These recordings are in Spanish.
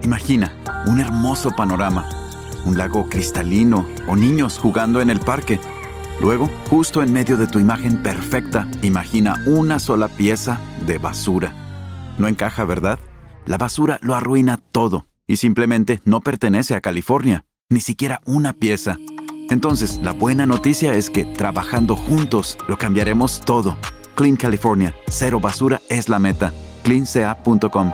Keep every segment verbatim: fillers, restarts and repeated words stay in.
Imagina un hermoso panorama, un lago cristalino o niños jugando en el parque. Luego, justo en medio de tu imagen perfecta, imagina una sola pieza de basura. No encaja, ¿verdad? La basura lo arruina todo y simplemente no pertenece a California, ni siquiera una pieza. Entonces, la buena noticia es que trabajando juntos lo cambiaremos todo. Clean California, cero basura es la meta. clean c a punto com.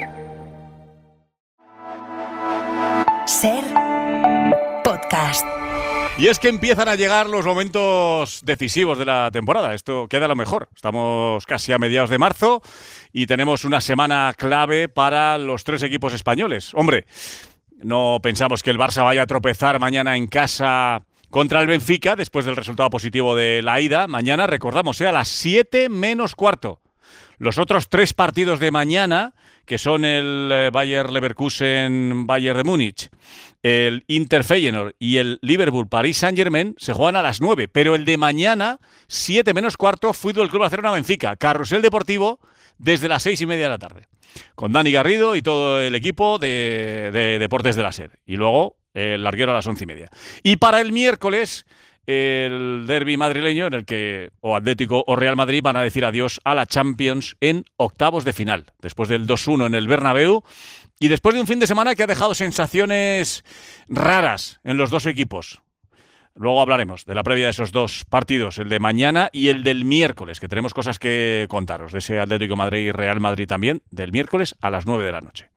Ser podcast. Y es que empiezan a llegar los momentos decisivos de la temporada. Esto queda a lo mejor. Estamos casi a mediados de marzo y tenemos una semana clave para los tres equipos españoles. Hombre, no pensamos que el Barça vaya a tropezar mañana en casa contra el Benfica después del resultado positivo de la ida. Mañana, recordamos, ¿eh? a las siete menos cuarto. Los otros tres partidos de mañana, que son el eh, Bayer Leverkusen, Bayern de Múnich, el Inter Feyenoord y el Liverpool Paris Saint-Germain, se juegan a las nueve. Pero el de mañana, siete menos cuarto, Fútbol Club Barcelona Benfica, Carrusel Deportivo, desde las seis y media de la tarde. Con Dani Garrido y todo el equipo de, de Deportes de la SER. Y luego el larguero a las once y media. Y para el miércoles, el derbi madrileño, en el que o Atlético o Real Madrid van a decir adiós a la Champions en octavos de final. Después del dos uno en el Bernabéu. Y después de un fin de semana que ha dejado sensaciones raras en los dos equipos. Luego hablaremos de la previa de esos dos partidos, el de mañana y el del miércoles, que tenemos cosas que contaros, de ese Atlético de Madrid y Real Madrid también, del miércoles a las nueve de la noche.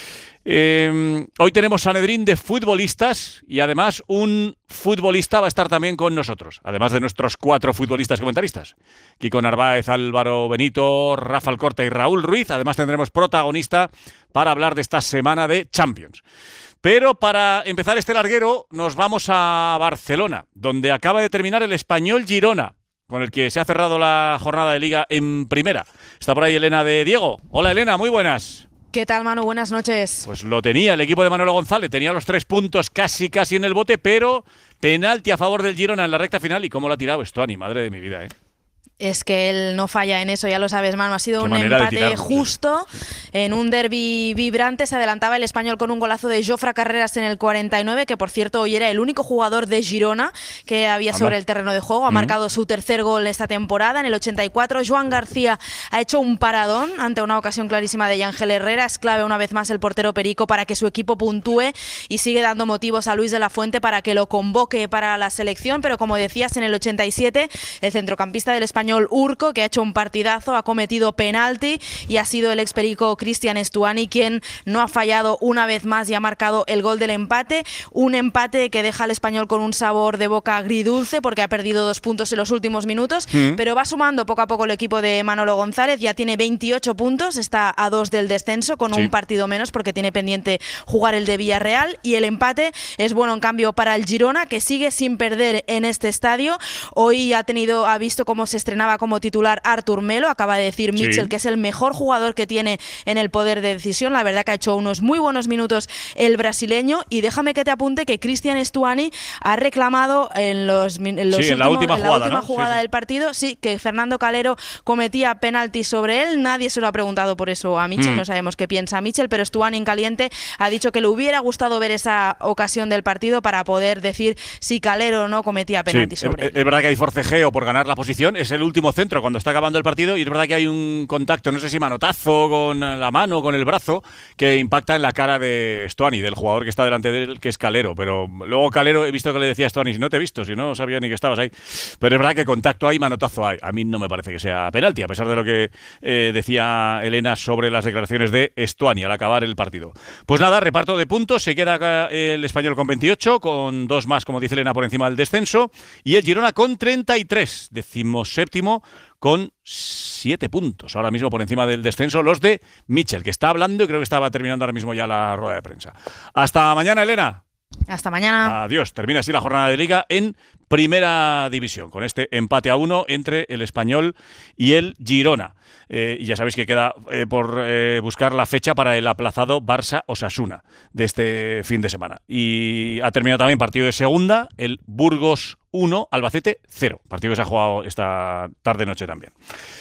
Eh, hoy tenemos Sanedrín de futbolistas y además un futbolista va a estar también con nosotros, además de nuestros cuatro futbolistas comentaristas. Kiko Narváez, Álvaro Benito, Rafa Alcorta y Raúl Ruiz. Además tendremos protagonista para hablar de esta semana de Champions. Pero para empezar este larguero nos vamos a Barcelona, donde acaba de terminar el Español Girona, con el que se ha cerrado la jornada de Liga en primera. Está por ahí Elena de Diego. Hola Elena, muy buenas. ¿Qué tal, Manu? Buenas noches. Pues lo tenía el equipo de Manolo González, tenía los tres puntos casi casi en el bote, pero penalti a favor del Girona en la recta final. ¿Y cómo lo ha tirado Estuani? Madre de mi vida, ¿eh? Es que él no falla en eso, ya lo sabes, Manu. Ha sido Qué un manera de empate tirarlo, justo en un derbi vibrante. Se adelantaba el Español con un golazo de Jofre Carreras en el cuarenta y nueve, que por cierto hoy era el único jugador de Girona que había sobre el terreno de juego. Ha mm. marcado su tercer gol esta temporada. En el ochenta y cuatro, Joan García ha hecho un paradón ante una ocasión clarísima de Ángel Herrera. Es clave una vez más el portero Perico para que su equipo puntúe y sigue dando motivos a Luis de la Fuente para que lo convoque para la selección. Pero como decías, en el ochenta y siete, el centrocampista del Español, Urco, que ha hecho un partidazo, ha cometido penalti y ha sido el experico Cristian Estuani quien no ha fallado una vez más y ha marcado el gol del empate. Un empate que deja al Español con un sabor de boca agridulce porque ha perdido dos puntos en los últimos minutos, mm. pero va sumando poco a poco el equipo de Manolo González. Ya tiene veintiocho puntos, está a dos del descenso con sí. un partido menos porque tiene pendiente jugar el de Villarreal, y el empate es bueno en cambio para el Girona, que sigue sin perder en este estadio. Hoy ha tenido, ha visto cómo se estrenaba como titular Artur Melo. Acaba de decir Mitchell sí. que es el mejor jugador que tiene en el poder de decisión. La verdad que ha hecho unos muy buenos minutos el brasileño, y déjame que te apunte que Cristian Estuani ha reclamado en los, en los sí, últimos, en la última en la jugada, última ¿no? jugada sí, del partido, sí, que Fernando Calero cometía penalti sobre él. Nadie se lo ha preguntado por eso a Mitchell, mm. no sabemos qué piensa Mitchell, pero Estuani en caliente ha dicho que le hubiera gustado ver esa ocasión del partido para poder decir si Calero o no cometía penalti sí, sobre es, él. Es verdad que hay forcejeo por ganar la posición, es el último centro cuando está acabando el partido, y es verdad que hay un contacto, no sé si manotazo con la mano, con el brazo, que impacta en la cara de Estuani, del jugador que está delante de él, que es Calero. Pero luego Calero, he visto que le decía a Estuani, si no te he visto, si no sabía ni que estabas ahí. Pero es verdad que contacto hay, manotazo hay. A mí no me parece que sea penalti, a pesar de lo que eh, decía Elena sobre las declaraciones de Estuani al acabar el partido. Pues nada, reparto de puntos, se queda el Español con veintiocho, con dos más, como dice Elena, por encima del descenso, y el Girona con treinta y tres, decimoséptimo, con siete puntos, ahora mismo por encima del descenso, los de Mitchell, que está hablando y creo que estaba terminando ahora mismo ya la rueda de prensa. Hasta mañana, Elena. Hasta mañana. Adiós. Termina así la jornada de Liga en Primera División, con este empate a uno entre el Español y el Girona. Eh, y ya sabéis que queda eh, por eh, buscar la fecha para el aplazado Barça-Osasuna de este fin de semana. Y ha terminado también partido de segunda, el Burgos uno, Albacete cero. Partido que se ha jugado esta tarde-noche también.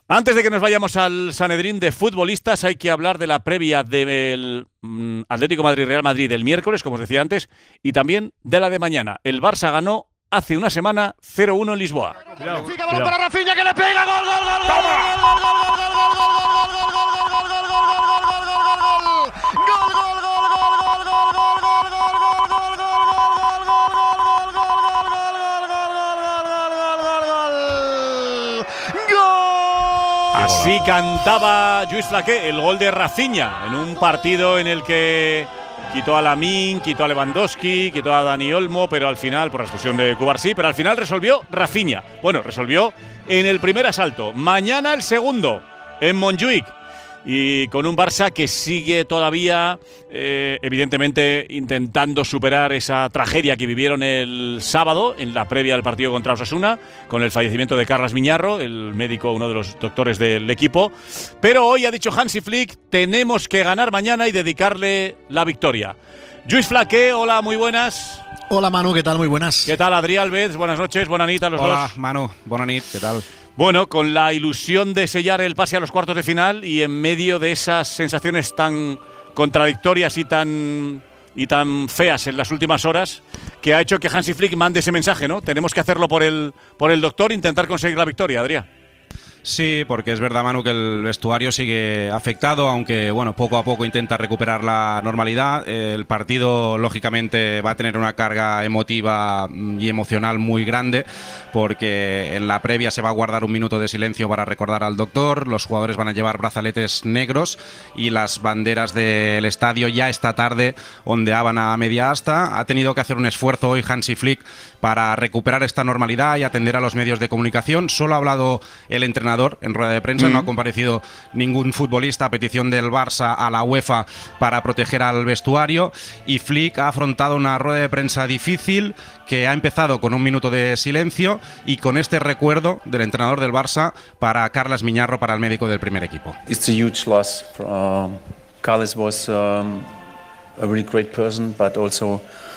Antes de que nos vayamos al Sanedrín de futbolistas, hay que hablar de la previa del mm, Atlético Madrid-Real Madrid del miércoles, como os decía antes, y también de la de mañana. El Barça ganó hace una semana cero uno en Lisboa. Cuidado, cuidado. Para Rafinha, que le pega, gol, gol, gol, gol, gol, gol, gol, gol, gol, Así cantaba Lluís Flaqué el gol de Rafinha en un partido en el que quitó a Lamine, quitó a Lewandowski, quitó a Dani Olmo, pero al final, por la expulsión de Cubarsí, pero al final resolvió Rafinha. Bueno, resolvió en el primer asalto. Mañana el segundo en Montjuic. Y con un Barça que sigue todavía, eh, evidentemente, intentando superar esa tragedia que vivieron el sábado en la previa del partido contra Osasuna, con el fallecimiento de Carles Miñarro, el médico, uno de los doctores del equipo. Pero hoy ha dicho Hansi Flick, tenemos que ganar mañana y dedicarle la victoria. Lluís Flaqué, hola, muy buenas. Hola Manu, ¿qué tal? Muy buenas. ¿Qué tal, Adrià Alves? Buenas noches, buena nit a los hola, dos. Hola, Manu, buena nit, ¿qué tal? Bueno, con la ilusión de sellar el pase a los cuartos de final y en medio de esas sensaciones tan contradictorias y tan, y tan feas en las últimas horas, que ha hecho que Hansi Flick mande ese mensaje, ¿no? Tenemos que hacerlo por el, por el doctor, intentar conseguir la victoria, Adrià. Sí, porque es verdad, Manu, que el vestuario sigue afectado, aunque bueno, poco a poco intenta recuperar la normalidad. El partido, lógicamente, va a tener una carga emotiva y emocional muy grande, porque en la previa se va a guardar un minuto de silencio para recordar al doctor. Los jugadores van a llevar brazaletes negros y las banderas del estadio ya esta tarde ondeaban a media asta. Ha tenido que hacer un esfuerzo hoy Hansi Flick para recuperar esta normalidad y atender a los medios de comunicación. Solo ha hablado el entrenador en rueda de prensa, mm. no ha comparecido ningún futbolista a petición del Barça a la UEFA para proteger al vestuario, y Flick ha afrontado una rueda de prensa difícil que ha empezado con un minuto de silencio y con este recuerdo del entrenador del Barça para Carles Miñarro, para el médico del primer equipo. It's a huge loss. Um, Carles was um, a really great person, but also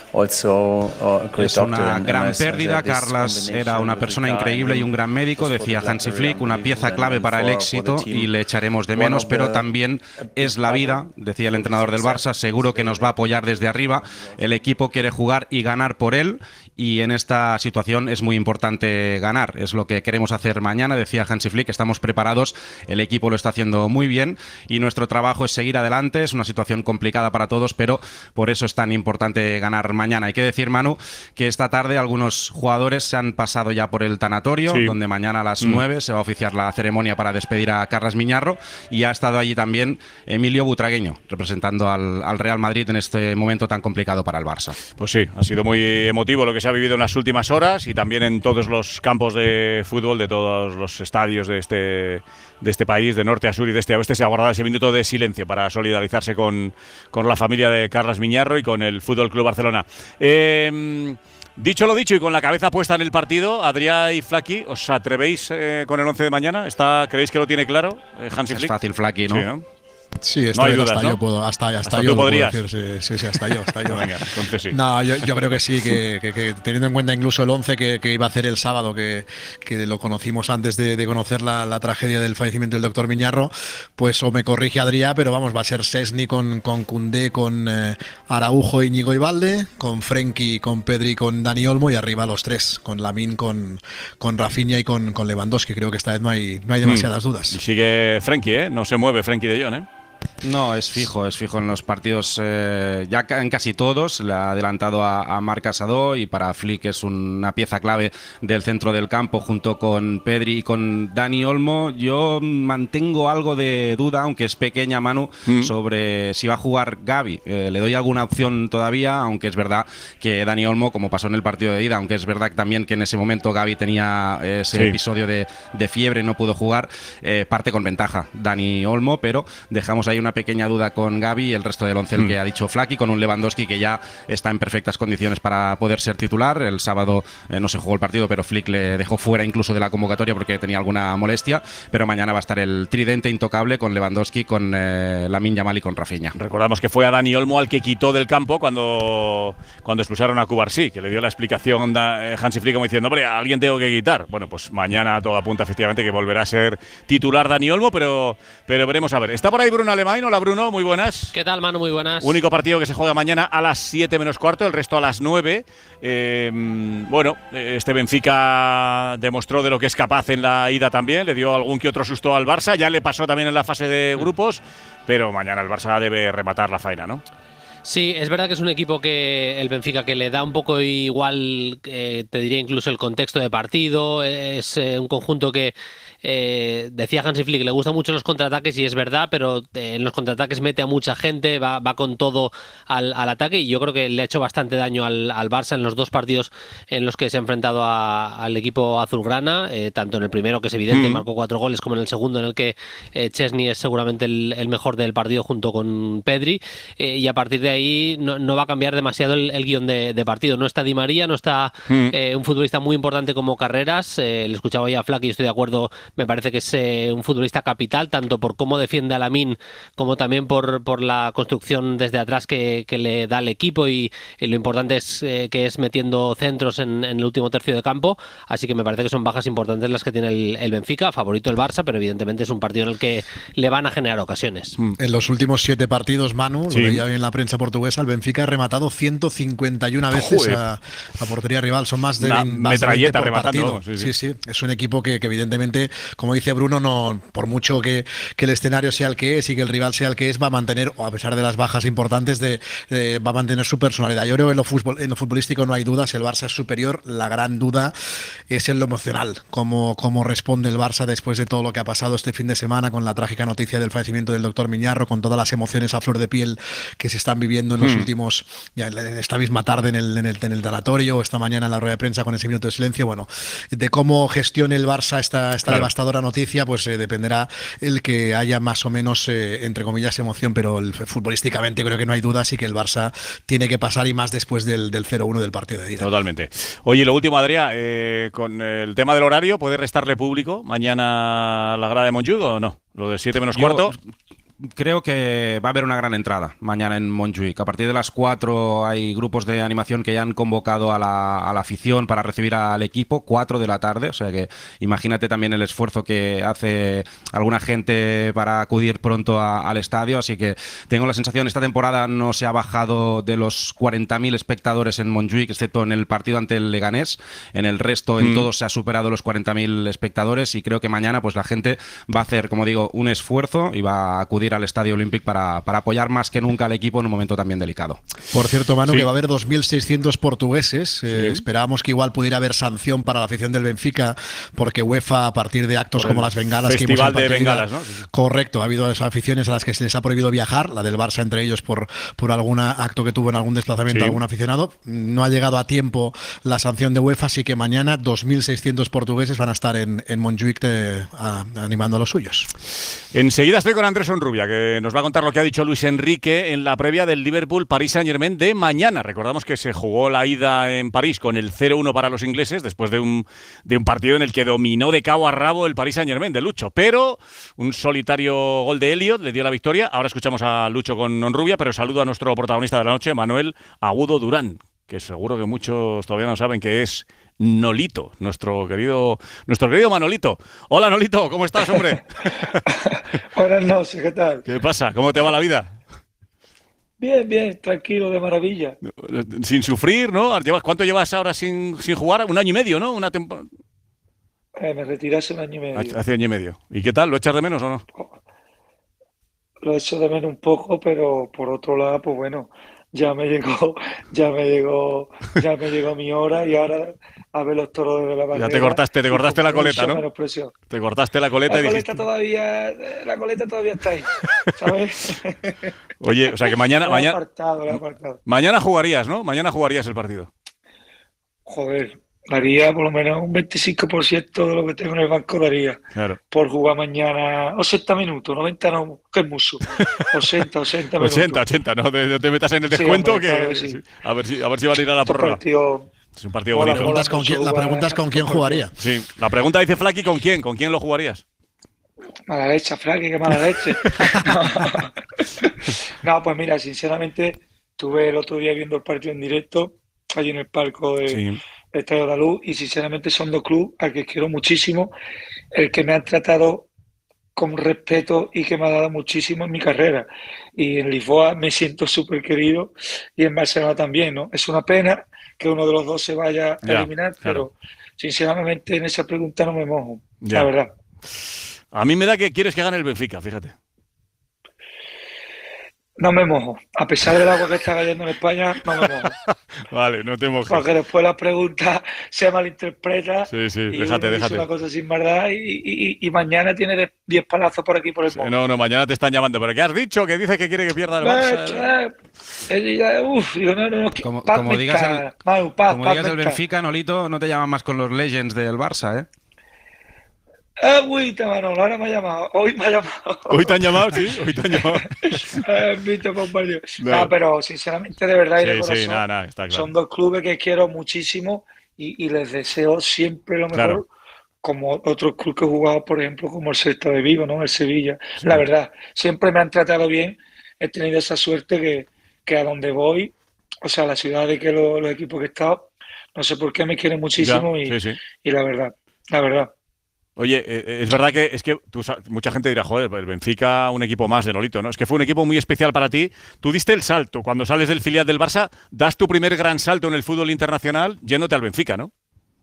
Also, uh, es una gran pérdida. Carles era una persona increíble y un gran médico, decía Hansi Flick, una pieza clave para el éxito y le echaremos de menos, pero también es la vida, decía el entrenador del Barça, seguro que nos va a apoyar desde arriba, el equipo quiere jugar y ganar por él, y en esta situación es muy importante ganar, es lo que queremos hacer mañana, decía Hansi Flick, estamos preparados, el equipo lo está haciendo muy bien y nuestro trabajo es seguir adelante, es una situación complicada para todos, pero por eso es tan importante ganar mañana. Hay que decir, Manu, que esta tarde algunos jugadores se han pasado ya por el tanatorio, sí. donde mañana a las mm. nueve se va a oficiar la ceremonia para despedir a Carles Miñarro, y ha estado allí también Emilio Butragueño, representando al, al Real Madrid en este momento tan complicado para el Barça. Pues sí, ha sido muy emotivo lo que se ha vivido en las últimas horas y también en todos los campos de fútbol, de todos los estadios de este, de este país, de norte a sur y de este a oeste. Se ha guardado ese minuto de silencio para solidarizarse con, con la familia de Carles Miñarro y con el Fútbol Club Barcelona. Eh, dicho lo dicho y con la cabeza puesta en el partido, Adrià y Flaky, ¿os atrevéis eh, con el once de mañana? ¿Está, ¿Creéis que lo tiene claro eh, Hansi Flick? Es fácil, Flaky, ¿no? Sí, ¿no? Sí, no hay dudas, hasta ¿no? yo puedo, hasta, hasta, hasta yo tú podrías. Decir, sí, sí, sí, hasta yo, hasta yo. Venga, entonces sí. No, yo, yo creo que sí, que, que, que teniendo en cuenta incluso el once que, que iba a hacer el sábado, que, que lo conocimos antes de, de conocer la, la tragedia del fallecimiento del doctor Miñarro, pues o me corrige Adrià, pero vamos, va a ser Szczęsny con, con Koundé, con eh, Araujo, Íñigo y Valde, con Frenkie, con Pedri, con Dani Olmo, y arriba los tres, con Lamine, con, con Rafinha y con, con Lewandowski. Creo que esta vez no hay, no hay demasiadas mm. dudas. Y sigue Frenkie, ¿eh? No se mueve Frenkie de Jong, ¿eh? No, es fijo, es fijo en los partidos, eh, ya en casi todos, le ha adelantado a, a Marc Casadó, y para Flick es una pieza clave del centro del campo junto con Pedri y con Dani Olmo. Yo mantengo algo de duda, aunque es pequeña, Manu, mm. sobre si va a jugar Gavi. Eh, le doy alguna opción todavía, aunque es verdad que Dani Olmo, como pasó en el partido de ida, aunque es verdad también que en ese momento Gavi tenía ese sí. episodio de, de fiebre y no pudo jugar, eh, parte con ventaja Dani Olmo, pero dejamos ahí hay una pequeña duda con Gavi y el resto del once el que ha dicho Flaky, con un Lewandowski que ya está en perfectas condiciones para poder ser titular. El sábado eh, no se jugó el partido, pero Flick le dejó fuera incluso de la convocatoria porque tenía alguna molestia, pero mañana va a estar el tridente intocable con Lewandowski, con eh, Lamine Yamal y con Rafinha. Recordamos que fue a Dani Olmo al que quitó del campo cuando, cuando expulsaron a Cubarsí, que le dio la explicación da, eh, Hansi Flick como diciendo, hombre, a alguien tengo que quitar. Bueno, pues mañana todo apunta efectivamente que volverá a ser titular Dani Olmo, pero, pero veremos a ver. Está por ahí Bruno Alemán. Hola Bruno, muy buenas. ¿Qué tal, Manu? Muy buenas. Único partido que se juega mañana a las siete menos cuarto, el resto a las nueve. Eh, bueno, este Benfica demostró de lo que es capaz en la ida también, le dio algún que otro susto al Barça, ya le pasó también en la fase de grupos, pero mañana el Barça debe rematar la faena, ¿no? Sí, es verdad que es un equipo que el Benfica que le da un poco igual, eh, te diría incluso el contexto de partido, es eh, un conjunto que eh, decía Hansi Flick, le gustan mucho los contraataques y es verdad, pero eh, en los contraataques mete a mucha gente, va, va con todo al, al ataque y yo creo que le ha hecho bastante daño al, al Barça en los dos partidos en los que se ha enfrentado a, al equipo azulgrana, eh, tanto en el primero que es evidente, mm. marcó cuatro goles, como en el segundo en el que eh, Chesney es seguramente el, el mejor del partido junto con Pedri, eh, y a partir de ahí no, no va a cambiar demasiado el, el guión de, de partido. No está Di María, no está mm. eh, un futbolista muy importante como Carreras, eh, le escuchaba ya a Flaky y estoy de acuerdo. Me parece que es eh, un futbolista capital, tanto por cómo defiende a Lamine como también por, por la construcción desde atrás que, que le da al equipo y, y lo importante es eh, que es metiendo centros en, en el último tercio de campo, así que me parece que son bajas importantes las que tiene el, el Benfica, favorito el Barça, pero evidentemente es un partido en el que le van a generar ocasiones. En los últimos siete partidos, Manu, sí. lo veía en la prensa portuguesa, el Benfica ha rematado ciento cincuenta y una veces a, a portería rival, son más de, Una más metralleta de veinte por rematando. partido. Sí, sí, sí. sí, es un equipo que, que evidentemente, como dice Bruno, no, por mucho que, que el escenario sea el que es y que el rival sea el que es, va a mantener, o a pesar de las bajas importantes, de, de, va a mantener su personalidad. Yo creo que en lo, fútbol, en lo futbolístico no hay dudas, el Barça es superior, la gran duda es en lo emocional, cómo, cómo responde el Barça después de todo lo que ha pasado este fin de semana con la trágica noticia del fallecimiento del doctor Miñarro, con todas las emociones a flor de piel que se están viviendo en los mm. últimos, ya esta misma tarde en el, en el, en el tanatorio, o esta mañana en la rueda de prensa con ese minuto de silencio. Bueno, de cómo gestione el Barça esta, esta claro. devastadora noticia, pues eh, dependerá el que haya más o menos, eh, entre comillas, emoción, pero el, futbolísticamente creo que no hay dudas y que el Barça tiene que pasar, y más después del, del cero uno del partido de ida. Totalmente. Oye, lo último, Adrià, eh, con el tema del horario, ¿puede restarle público mañana la grada de Montjuïc o no? Lo de siete menos cuarto. Creo que va a haber una gran entrada mañana en Montjuïc. A partir de las cuatro hay grupos de animación que ya han convocado a la, a la afición para recibir al equipo, cuatro de la tarde, o sea que imagínate también el esfuerzo que hace alguna gente para acudir pronto a, al estadio, así que tengo la sensación, esta temporada no se ha bajado de los cuarenta mil espectadores en Montjuïc, excepto en el partido ante el Leganés. En el resto, en mm. todos se ha superado los cuarenta mil espectadores y creo que mañana pues la gente va a hacer, como digo, un esfuerzo y va a acudir al Estadio Olímpic para, para apoyar más que nunca al equipo en un momento también delicado. Por cierto, Manu, sí. que va a haber dos mil seiscientos portugueses. Eh, sí. Esperábamos que igual pudiera haber sanción para la afición del Benfica, porque UEFA, a partir de actos como las bengalas Festival que hemos de bengalas, ¿no? Correcto, ha habido aficiones a las que se les ha prohibido viajar, la del Barça entre ellos por, por algún acto que tuvo en algún desplazamiento sí. algún aficionado. No ha llegado a tiempo la sanción de UEFA, así que mañana dos mil seiscientos portugueses van a estar en, en Montjuïc de, a, animando a los suyos. Enseguida estoy con Andrés Onrubia, que nos va a contar lo que ha dicho Luis Enrique en la previa del Liverpool-Paris Saint-Germain de mañana. Recordamos que se jugó la ida en París con el cero uno para los ingleses, después de un, de un partido en el que dominó de cabo a rabo el Paris Saint-Germain de Lucho, pero un solitario gol de Elliot le dio la victoria. Ahora escuchamos a Lucho con Onrubia, pero saludo a nuestro protagonista de la noche, Manuel Agudo Durán, que seguro que muchos todavía no saben que es Nolito, nuestro querido, nuestro querido Manolito. Hola, Nolito, ¿cómo estás, hombre? Buenas noches, ¿qué tal? ¿Qué pasa? ¿Cómo te va la vida? Bien, bien, tranquilo, de maravilla. Sin sufrir, ¿no? ¿Cuánto llevas ahora sin, sin jugar? Un año y medio, ¿no? Una temporada. Eh, me retiré hace un año y medio. Hace año y medio. ¿Y qué tal? ¿Lo echas de menos o no? Lo echo de menos un poco, pero por otro lado, pues bueno, ya me llegó, ya me llegó, ya me llegó mi hora y ahora a ver los toros desde la barrera. Ya te cortaste, te cortaste la coleta, ¿no? Presión. Te cortaste la coleta la y coleta dijiste... todavía, la coleta todavía está ahí, ¿sabes? Oye, o sea que mañana, mañana, apartado, apartado. mañana jugarías, ¿no? Mañana jugarías el partido. Joder, daría por lo menos un veinticinco por ciento de lo que tengo en el banco daría Claro. por jugar mañana ochenta minutos, noventa no, que es mucho, ochenta, ochenta minutos. ochenta, ochenta, no te, no te metas en el Sí, descuento hombre, que claro que sí. a ver si a ver si van a ir a la Estos prórroga. partidos Es un partido mola, La bonito. pregunta es con quién, la pregunta es con quién jugaría. Sí, la pregunta dice Flaky, ¿con quién? ¿Con quién lo jugarías? Mala leche, Frankie, qué mala leche. No. No, pues mira, sinceramente, estuve el otro día viendo el partido en directo, allí en el palco de Sí. Estadio de la Luz, y sinceramente son dos clubes a que quiero muchísimo, el que me han tratado con respeto y que me ha dado muchísimo en mi carrera. Y en Lisboa me siento súper querido y en Barcelona también, ¿no? Es una pena que uno de los dos se vaya a Ya, eliminar, claro. pero sinceramente en esa pregunta no me mojo, Ya. la verdad. A mí me da que quieres que gane el Benfica, fíjate. No me mojo. A pesar del agua que está cayendo en España, no me mojo. Vale, no te mojes. Porque después la pregunta se malinterpreta Sí, sí, y déjate, uno dice déjate. una cosa sin verdad y, y- y mañana tiene de- diez palazos por aquí por el Sí, móvil. No, no, mañana te están llamando. ¿Pero qué has dicho? Que dice que quiere que pierda el Barça. Eh, eh, eh, Uf, digo, no, no, no, que- Como, paz como digas el, mental, Manu, paz, como paz digas el mental. Benfica, Nolito, no te llaman más con los Legends del Barça, ¿eh? Agüita, Manolo, ahora me ha llamado. Hoy me ha llamado. Hoy te han llamado, sí, hoy te han llamado. Eh, Vito Bombardier. No. Ah, pero sinceramente, de verdad y de Sí, corazón, sí, nada, nada, está claro. son dos clubes que quiero muchísimo y, y les deseo siempre lo mejor, Claro. como otros clubes que he jugado, por ejemplo, como el Celta de Vigo, ¿no? El Sevilla. Sí. La verdad, siempre me han tratado bien. He tenido esa suerte que, que a donde voy, o sea, a la ciudad de que lo- los equipos que he estado, no sé por qué me quieren muchísimo Ya, y, sí, sí. y la verdad, la verdad. Oye, eh, es verdad que es que tú sa- mucha gente dirá, joder, el Benfica, un equipo más de Nolito, ¿no? Es que fue un equipo muy especial para ti. Tú diste el salto. Cuando sales del filial del Barça, das tu primer gran salto en el fútbol internacional yéndote al Benfica, ¿no?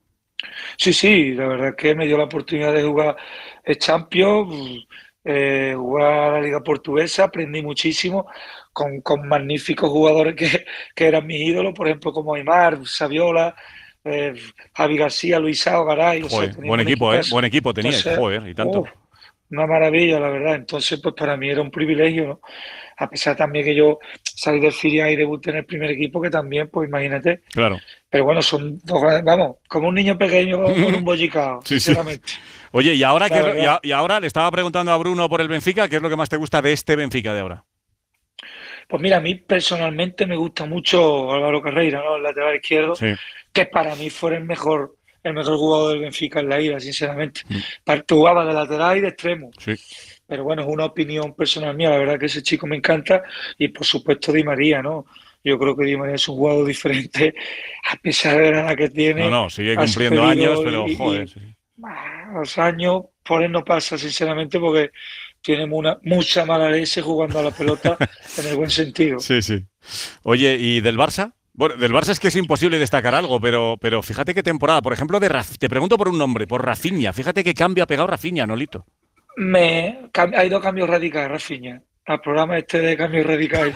Sí, sí, la verdad es que me dio la oportunidad de jugar el Champions, eh, jugar a la Liga Portuguesa, aprendí muchísimo con, con magníficos jugadores que, que eran mis ídolos, por ejemplo, como Aimar, Saviola, eh, Javi García, Luisao, Garay. O sea, Joder, teníamos buen un equipo, ¿eh? equipazo. Buen equipo teníais, Entonces, joder, y tanto. uf, una maravilla, la verdad. Entonces, pues para mí era un privilegio, ¿no? A pesar también que yo salí del filial y debuté en el primer equipo, que también, pues imagínate. Claro. Pero bueno, son dos, vamos, como un niño pequeño con un bollicao, Sí, sí. sinceramente. Oye, y ahora, La ¿qué es lo- y, verdad. a- y ahora le estaba preguntando a Bruno por el Benfica, ¿qué es lo que más te gusta de este Benfica de ahora? Pues mira, a mí personalmente me gusta mucho Álvaro Carreira, ¿no? El lateral izquierdo, Sí. que para mí fue el mejor, el mejor jugador del Benfica en la ida, sinceramente. Par- Jugaba de lateral y de extremo. Sí. Pero bueno, es una opinión personal mía, la verdad que ese chico me encanta y por supuesto Di María, ¿no? Yo creo que Di María es un jugador diferente, a pesar de la edad que tiene. No, no, sigue ha cumpliendo sufrido años, pero y- y- joder. sí. Ah, Los años por él no pasa, sinceramente, porque tiene una, mucha mala leche jugando a la pelota en el buen sentido. Sí, sí. Oye, ¿y del Barça? Bueno, del Barça es que es imposible destacar algo, pero, pero fíjate qué temporada. Por ejemplo, de Raf- te pregunto por un nombre, por Rafinha. Fíjate qué cambio ha pegado Rafinha, Nolito. Me, cam- ha ido cambios radicales, Rafinha, al programa este de cambios radicales.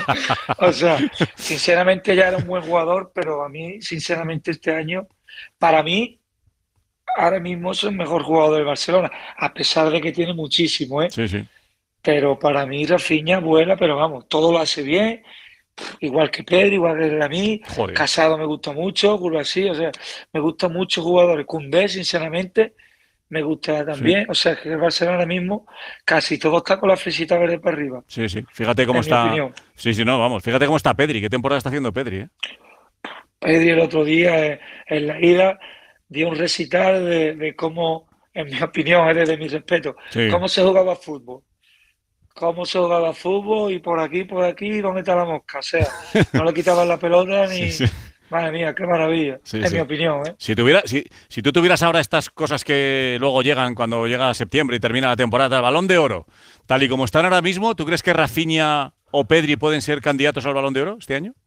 O sea, sinceramente ya era un buen jugador, pero a mí, sinceramente, este año, para mí, ahora mismo es el mejor jugador del Barcelona, a pesar de que tiene muchísimo, ¿eh? Sí, sí. Pero para mí Rafinha vuela, pero vamos, todo lo hace bien, igual que Pedro, igual que Lamine. Joder. Casado me gusta mucho, así, o sea, me gustan muchos jugadores. Koundé, sinceramente, me gusta también. O sea, que el Barcelona ahora mismo casi todo está con la fresita verde para arriba. Sí, sí. Fíjate cómo En mi está. opinión. Sí, sí, no, vamos. Fíjate cómo está Pedri. ¿Qué temporada está haciendo Pedri? ¿eh? Pedri el otro día eh, en la ida dio un recital de, de cómo, en mi opinión, es desde mi respeto, Sí. cómo se jugaba fútbol. Cómo se jugaba fútbol y por aquí, por aquí, ¿dónde está la mosca? O sea, no le quitaban la pelota ni... Sí, sí. Madre mía, qué maravilla, Sí, en sí. mi opinión, ¿eh? Si, tuviera, si, si tú tuvieras ahora estas cosas que luego llegan cuando llega septiembre y termina la temporada, el Balón de Oro, tal y como están ahora mismo, ¿tú crees que Rafinha o Pedri pueden ser candidatos al Balón de Oro este año?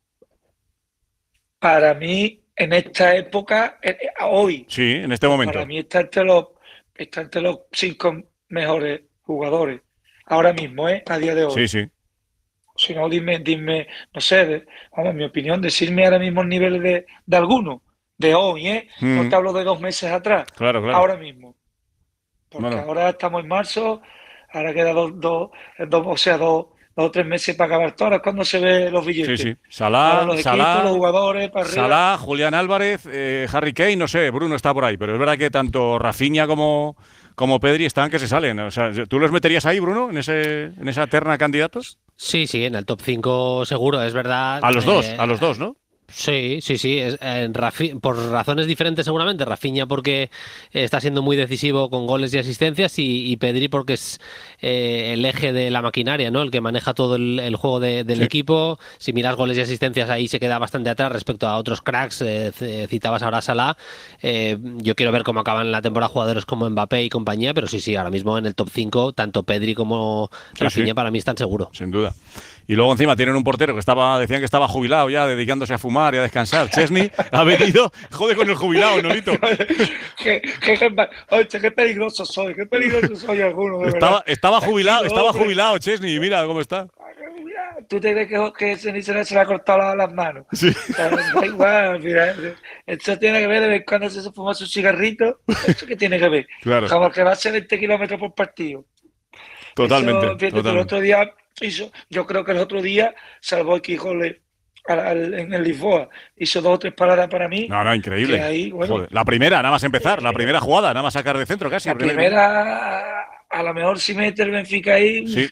Para mí, en esta época, eh, eh, hoy, Sí, en este momento. para mí está entre los, está entre los cinco mejores jugadores, ahora mismo, ¿eh? A día de hoy. Sí, sí. Si no, dime, dime, no sé, de- vamos, en mi opinión, decirme ahora mismo el nivel de, de alguno, de hoy, ¿eh? No Mm. te hablo de dos meses atrás, Claro, claro. ahora mismo. Porque Bueno. ahora estamos en marzo, ahora queda dos, dos, dos, o sea, dos, dos o tres meses para acabar todo. Ahora es cuando se ve los billetes. Sí, sí. Salah, los Salah, equipos, los jugadores, para arriba. Salah, Julián Álvarez, eh, Harry Kane, no sé, Bruno está por ahí, pero es verdad que tanto Rafinha como, como Pedri están que se salen. O sea, ¿tú los meterías ahí, Bruno, en ese en esa terna de candidatos? Sí, sí, en el top cinco seguro, es verdad. A los dos, eh, a los dos, ¿no? Sí, sí, sí. Es, eh, Rafi, por razones diferentes seguramente. Rafinha porque eh, está siendo muy decisivo con goles y asistencias y, y Pedri porque es eh, el eje de la maquinaria, ¿no? El que maneja todo el, el juego de, del sí. equipo. Si miras goles y asistencias ahí se queda bastante atrás respecto a otros cracks. Eh, citabas ahora a Salah. Eh, yo quiero ver cómo acaban la temporada jugadores como Mbappé y compañía, pero sí, sí, ahora mismo en el top cinco, tanto Pedri como sí, Rafinha sí. para mí están seguros. Sin duda. Y luego encima tienen un portero que estaba, decían que estaba jubilado ya, dedicándose a fumar y a descansar. Chesney ha venido, jode con el jubilado, Nolito. qué, qué, oye, qué peligroso soy, qué peligroso soy alguno. De estaba, verdad. estaba jubilado, Tranquilo, estaba hombre. jubilado Chesney, y mira cómo está. ¿Tú te crees que, que Chesney se le, se le ha cortado la- las manos? Sí. O sea, da igual, mira, esto tiene que ver de vez en cuando se fuma su cigarrito. ¿Eso qué tiene que ver? Claro. Como que va a ser veinte kilómetros por partido. Totalmente. Eso, fíjate, totalmente. el otro día hizo, yo creo que el otro día salvó el Quijote al, al, en el Lisboa. Hizo dos o tres paradas para mí. No, no, increíble. Que ahí, bueno, Joder, la primera, nada más empezar, la primera jugada, nada más sacar de centro casi. la primera, a lo mejor si mete el Benfica ahí, Sí.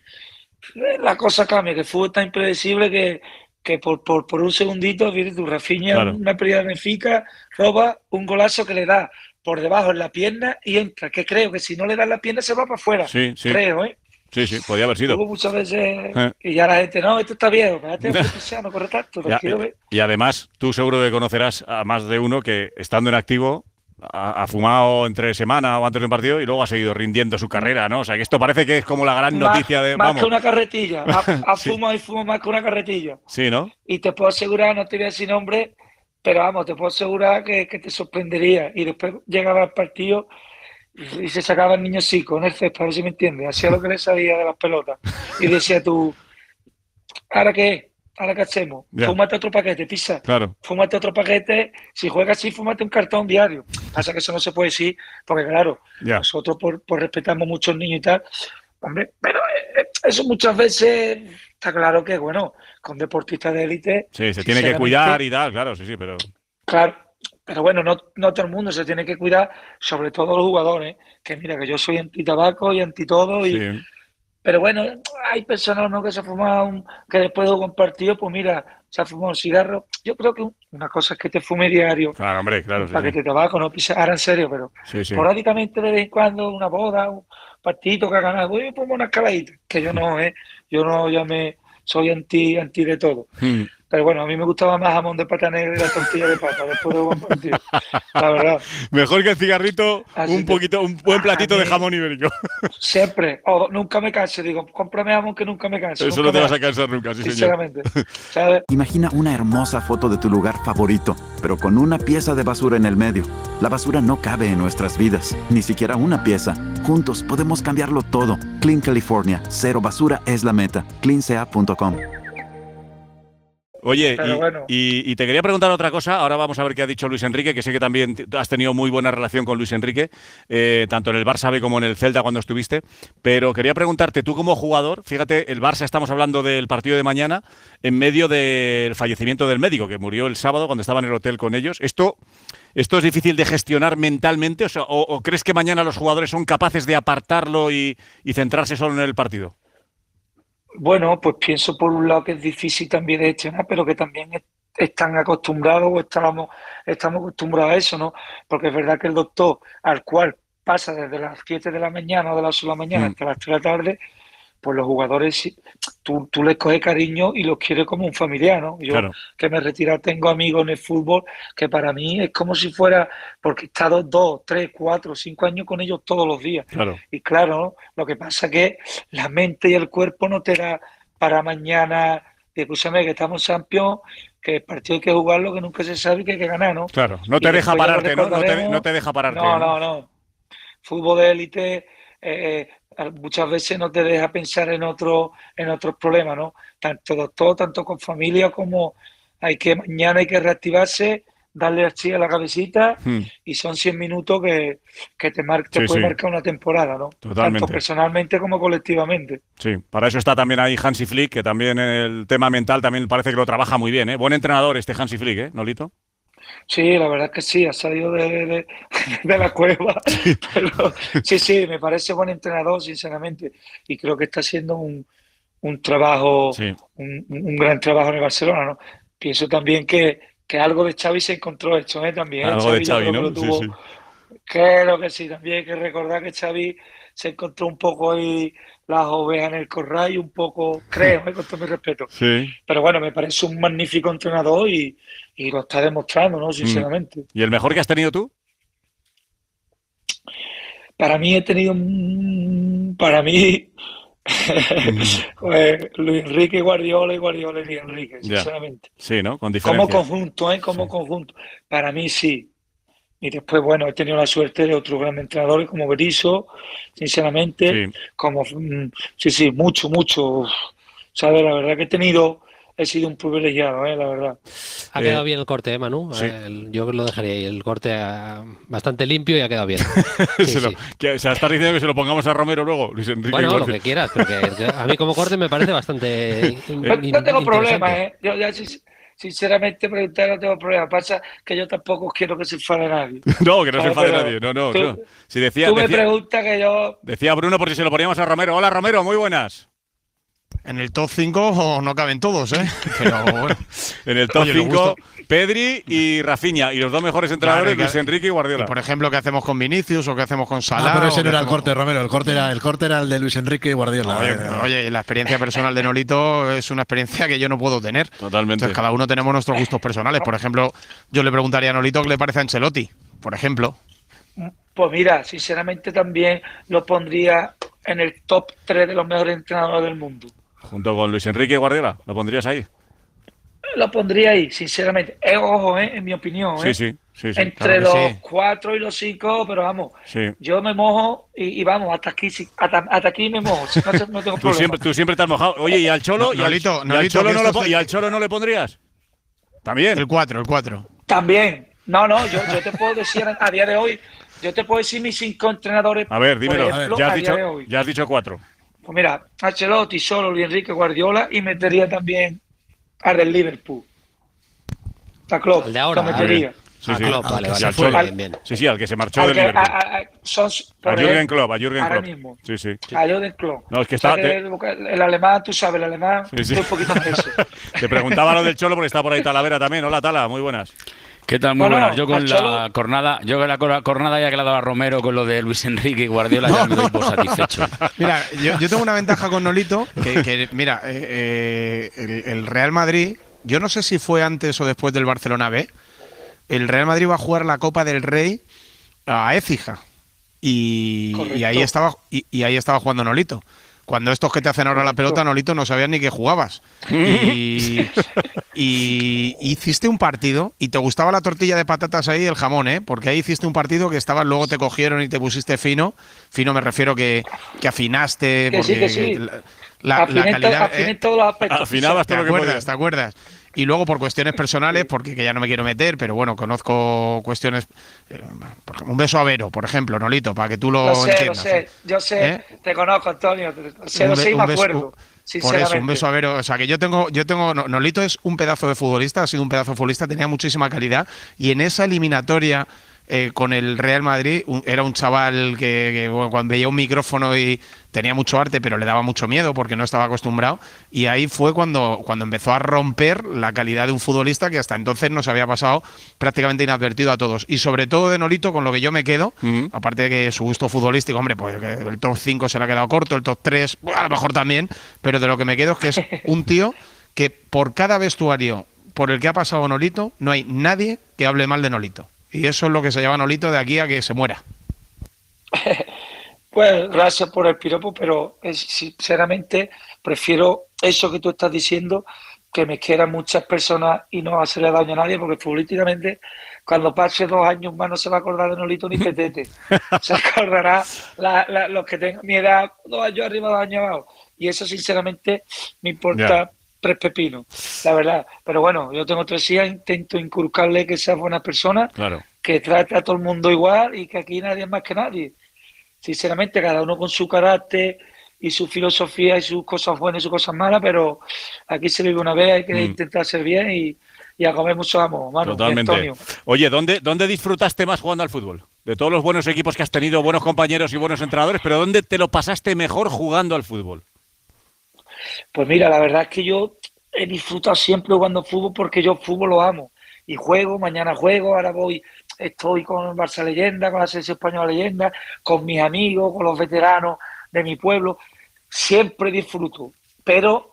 la cosa cambia, que el fútbol es tan impredecible que, que por, por, por un segundito, fíjate, tu Rafinha, Claro. una pérdida de Benfica, roba un golazo que le da por debajo en la pierna y entra, que creo que si no le da la pierna se va para afuera. Sí, sí. Creo, ¿eh? Sí, sí, podía haber sido. Luego muchas veces, Eh. y ya la gente, no, esto está viejo, espérate, que no corre tanto, Ya, quiero ver. y además, tú seguro que conocerás a más de uno que, estando en activo, ha, ha fumado entre semana o antes de un partido y luego ha seguido rindiendo su carrera, ¿no? O sea, que esto parece que es como la gran Más, noticia de... más Vamos. que una carretilla, ha, ha Sí. fumado y fuma más que una carretilla. Sí, ¿no? Y te puedo asegurar, no te voy a decir nombre, pero vamos, te puedo asegurar que, que te sorprendería. Y después llegaba al partido y, y se sacaba el niño chico en el césped, a ver si me entiendes. Hacía lo que le sabía de las pelotas. Y decía tú, ¿ahora qué? ¿Ahora qué hacemos? Ya. Fúmate otro paquete, pisa. Claro. Fúmate otro paquete. Si juegas así, fúmate un cartón diario. Pasa que eso no se puede decir, porque claro, Ya. nosotros por, por respetamos mucho a los niños y tal. Hombre, pero eh, eso muchas veces está claro que, bueno, con deportistas de élite. Sí, se tiene que sinceramente, cuidar y tal, claro, sí, sí, pero... Claro, pero bueno, no, no todo el mundo se tiene que cuidar, sobre todo los jugadores, que mira, que yo soy anti-tabaco y anti-todo, y, Sí. pero bueno, hay personas, ¿no?, que se ha fumado, un, que después de un partido, pues mira, se ha fumado un cigarro. Yo creo que una cosa es que te fume diario, Claro, hombre, claro, un sí, paquete sí. de tabaco, no pisa, ahora en serio, pero Sí, sí. esporádicamente de vez en cuando, una boda, un partido que ha ganado, voy a poner una escaladita, que yo no, ¿eh? Yo no, ya me soy anti, anti de todo. Mm. Pero bueno, a mí me gustaba más jamón de pata negra y la tortilla de pata después de un buen partido. La verdad. Mejor que el cigarrito, Así un que- poquito, un buen platito A de mí- jamón ibérico. Siempre. O nunca me canso. Digo, cómprame jamón que nunca me canso. Eso nunca no te me vas a canso, cansar nunca, sí, señor. sinceramente. ¿Sabes? Imagina una hermosa foto de tu lugar favorito, pero con una pieza de basura en el medio. La basura no cabe en nuestras vidas, ni siquiera una pieza. Juntos podemos cambiarlo todo. Clean California. Cero basura es la meta. clean c a punto com. Oye, Pero y, bueno. y- y te quería preguntar otra cosa. Ahora vamos a ver qué ha dicho Luis Enrique, que sé que también t- has tenido muy buena relación con Luis Enrique, eh, tanto en el Barça B como en el Celta cuando estuviste. Pero quería preguntarte, tú como jugador, fíjate, el Barça, estamos hablando del partido de mañana, en medio del fallecimiento del médico, que murió el sábado cuando estaba en el hotel con ellos. ¿Esto, esto es difícil de gestionar mentalmente? O, sea, o, o crees que mañana los jugadores son capaces de apartarlo y, y centrarse solo en el partido? Bueno, pues pienso por un lado que es difícil también de gestionar, pero que también es- están acostumbrados o estamos, estamos acostumbrados a eso, ¿no? Porque es verdad que el doctor, al cual pasa desde las siete de la mañana o de las ocho de la mañana Mm. hasta las tres de la tarde, pues los jugadores, sí, tú, tú les coges cariño y los quieres como un familiar, ¿no? Yo Claro. que me he retirado tengo amigos en el fútbol que para mí es como si fuera, porque he estado dos, tres, cuatro, cinco años con ellos todos los días. Claro. Y claro, ¿no? Lo que pasa es que la mente y el cuerpo no te da para mañana, y escúchame, que estamos campeón, que el partido hay que jugarlo, que nunca se sabe y que hay que ganar, ¿no? Claro, no te Y deja después ya lo pararte, ¿no? No te, recordaremos. no te deja pararte. No, no, no. Fútbol de élite eh, eh, muchas veces no te deja pensar en otro, en otros problemas, ¿no? Tanto doctor, tanto con familia como hay que mañana hay que reactivarse, darle así a la cabecita Hmm. y son cien minutos que, que te, mar te Sí, puede sí. marcar una temporada, ¿no? Totalmente. Tanto personalmente como colectivamente. Sí, para eso está también ahí Hansi Flick, que también el tema mental también parece que lo trabaja muy bien, ¿eh? Buen entrenador este Hansi Flick, ¿eh, Nolito? Sí, la verdad es que sí, ha salido de, de, de la cueva. Pero sí, sí, me parece buen entrenador, sinceramente. Y creo que está haciendo un, un trabajo, Sí. un, un gran trabajo en el Barcelona, ¿no? Pienso también que, que algo de Xavi se encontró hecho, ¿eh? También, ¿eh? Algo de yo Xavi, creo que ¿no? lo Sí, tuvo. sí. Creo que sí, también hay que recordar que Xavi se encontró un poco ahí las ovejas en el corral y un poco, creo, ¿eh? Con todo mi respeto. Sí. Pero bueno, me parece un magnífico entrenador y, y lo está demostrando, ¿no? Sinceramente. ¿Y el mejor que has tenido tú? Para mí he tenido, un- para mí, pues, Luis Enrique, Guardiola y Guardiola y Luis Enrique, Ya. sinceramente. Sí, ¿no? Con Como diferencia. conjunto, ¿eh? Como conjunto. Para mí sí. Y después, bueno, he tenido la suerte de otros grandes entrenadores como Berizzo, sinceramente, Sí. como, mm, sí, sí, mucho, mucho. ¿Sabes? La verdad que he tenido, he sido un privilegiado, ¿eh? La verdad. Ha Eh, quedado bien el corte, ¿eh, Manu? sí. El- yo lo dejaría ahí. El corte ah, bastante limpio y ha quedado bien. Sí, Se lo- sí. que- o sea, estás diciendo que se lo pongamos a Romero luego, Luis Enrique. Bueno, lo Guardiola. que quieras, porque a mí como corte me parece bastante in- No, in- no tengo problema, interesante. ¿eh? Yo ya, sin- sinceramente, preguntar no tengo problema. Pasa que yo tampoco quiero que se enfade nadie. No, que no se ¿Sabes? enfade Pero nadie. No, no, tú- no. Si decía, Tú me decía, preguntas que yo... decía Bruno por si se lo poníamos a Romero. Hola, Romero, muy buenas. En el top cinco no caben todos, ¿eh? Pero bueno. En el top Oye, nos cinco, gusta. Pedri y Rafinha. Y los dos mejores entrenadores, Claro, y Luis que- Enrique y Guardiola. Y por ejemplo, ¿qué hacemos con Vinicius o qué hacemos con Salah? Ah, pero o ese qué no era el hacemos corte, Romero. El corte era el corte era el de Luis Enrique y Guardiola. Oye, Eh, oye, la experiencia personal de Nolito es una experiencia que yo no puedo tener. Totalmente. Entonces, cada uno tenemos nuestros gustos personales. Por ejemplo, yo le preguntaría a Nolito qué le parece a Ancelotti, por ejemplo. Pues mira, sinceramente también lo pondría en el top tres de los mejores entrenadores del mundo. Junto con Luis Enrique y Guardiola. ¿Lo pondrías ahí? Lo pondría ahí, sinceramente. Eh, ojo, eh, en mi opinión. Sí, eh. sí. sí, sí. Entre claro que los sí. cuatro y los cinco, pero vamos, Sí. yo me mojo y, y vamos, hasta aquí, sí, hasta, hasta aquí me mojo. No, te- no tengo Tú problema. siempre, tú siempre te has mojado. Oye, ¿y al Cholo? No, ¿Y al- Nolito, y al Nolito, Cholo que no lo esto po- se- ¿Y al Cholo no le pondrías? También. El cuatro, el cuatro. También. No, no, yo, yo te puedo decir a, a día de hoy, yo te puedo decir mis cinco entrenadores. A ver, por dímelo. ejemplo, ya, has a dicho, día de hoy. ya has dicho cuatro. Pues mira, Ancelotti, solo Luis Enrique, Guardiola y metería también al del Liverpool. A Klopp, Al de ahora, lo metería. Sí, Ah, sí. Klopp, vale, Y vale. al Cholo. Bien, bien. Sí, sí, al que se marchó Al del que- Liverpool. a- a- a- son, A por Jürgen ejemplo, Klopp, a Jürgen ahora Klopp. mismo. Sí, sí. A Jürgen Klopp. No, es que O sea está- que te- el, el alemán, tú sabes, el alemán, Sí, sí. estoy un poquito preso. Te preguntaba lo del Cholo porque está por ahí Talavera también. Hola, Tala, muy buenas. ¿Qué tal? Muy Bueno, buenas. Yo con al la Cholo- jornada, yo con la cor- jornada ya que le ha dado a Romero con lo de Luis Enrique y Guardiola ya me doy por satisfecho. Mira, yo, yo tengo una ventaja con Nolito, que, que, mira, eh, eh, el, el Real Madrid, yo no sé si fue antes o después del Barcelona B, el Real Madrid va a jugar la Copa del Rey a Écija. Y, y ahí Correcto. estaba y, y ahí estaba jugando Nolito. Cuando estos que te hacen ahora la pelota, Nolito, no sabían ni que jugabas. Y, y hiciste un partido y te gustaba la tortilla de patatas ahí y el jamón, ¿eh? Porque ahí hiciste un partido que estabas, luego te cogieron y te pusiste fino. Fino me refiero que, que afinaste. Que porque sí, que sí. la, la- Afiné la to- calidad. afiné ¿eh? todos los aspectos. Afinabas ¿Te todo lo que acuerdas? podías. ¿Te acuerdas? Y luego por cuestiones personales, porque que ya no me quiero meter, pero bueno, conozco cuestiones. eh, por ejemplo, un beso a Vero, por ejemplo, Nolito, para que tú lo, Lo sé, lo entiendas. sé, yo sé, ¿Eh? te conozco, Antonio, te- lo sé, Un lo be- sé y un me beso- acuerdo, Por sinceramente. eso, un beso a Vero. O sea, que yo tengo, yo tengo. no- Nolito es un pedazo de futbolista, ha sido un pedazo de futbolista, tenía muchísima calidad. Y en esa eliminatoria eh, con el Real Madrid, un- era un chaval que, que, bueno, cuando veía un micrófono y tenía mucho arte, pero le daba mucho miedo porque no estaba acostumbrado. Y ahí fue cuando, cuando empezó a romper la calidad de un futbolista que hasta entonces nos había pasado prácticamente inadvertido a todos. Y sobre todo de Nolito, con lo que yo me quedo, Ujú. aparte de que su gusto futbolístico, hombre, pues que el top cinco se le ha quedado corto, el top tres, bueno, a lo mejor también, pero de lo que me quedo es que es un tío que por cada vestuario por el que ha pasado Nolito, no hay nadie que hable mal de Nolito. Y eso es lo que se lleva Nolito de aquí a que se muera. Pues gracias por el piropo, pero eh, sinceramente prefiero eso que tú estás diciendo, que me quieran muchas personas y no hacerle daño a nadie, porque futbolísticamente cuando pase dos años más no se va a acordar de Nolito ni Petete. Se acordará la, la, los que tengan mi edad, dos años arriba, dos años abajo. Y eso sinceramente me importa Ya. tres pepinos, la verdad. Pero bueno, yo tengo tres hijas, intento inculcarle que sea buena persona, claro. que trate a todo el mundo igual y que aquí nadie es más que nadie. Sinceramente, cada uno con su carácter y su filosofía y sus cosas buenas y sus cosas malas, pero aquí se vive una vez, hay que mm. intentar ser bien y, y a comer mucho amo, Manu. Totalmente. Antonio. Oye, ¿dónde, ¿dónde disfrutaste más jugando al fútbol? De todos los buenos equipos que has tenido, buenos compañeros y buenos entrenadores, pero ¿dónde te lo pasaste mejor jugando al fútbol? Pues mira, la verdad es que yo he disfrutado siempre jugando fútbol porque yo fútbol lo amo. Y juego, mañana juego, ahora voy, estoy con el Barça Leyenda, con la Selección Española Leyenda, con mis amigos, con los veteranos de mi pueblo. Siempre disfruto, pero...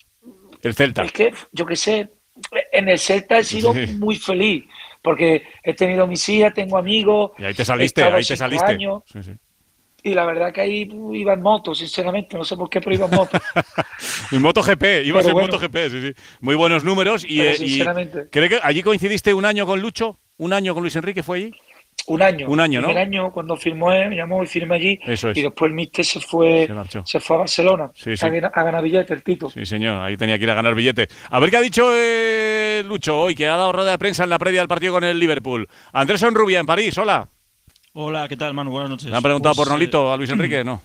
El Celta. Es que, yo qué sé, en el Celta he sido sí. muy feliz, porque he tenido mis hijas, tengo amigos... Y ahí te saliste, ahí te saliste. Años, sí, sí. Y la verdad que ahí iba en moto, sinceramente, no sé por qué, pero iba en moto. En MotoGP, ibas en bueno, MotoGP, sí, sí. Muy buenos números. Y, eh, sinceramente. Y, ¿cree que allí coincidiste un año con Lucho? ¿Un año con Luis Enrique fue allí? Un año. Un año, ¿no? Un año cuando firmó él, me llamó y firmé allí. Eso es. Y después el míster se fue, se, se fue a Barcelona sí, sí. A, a ganar billete, el Tito. Sí, señor, ahí tenía que ir a ganar billete. A ver qué ha dicho eh, Lucho hoy, que ha dado rueda de prensa en la previa del partido con el Liverpool. Andrés Onrubia, en París, hola. Hola, ¿qué tal, Manu? Buenas noches. ¿Le han preguntado pues, por Nolito eh... a Luis Enrique? No.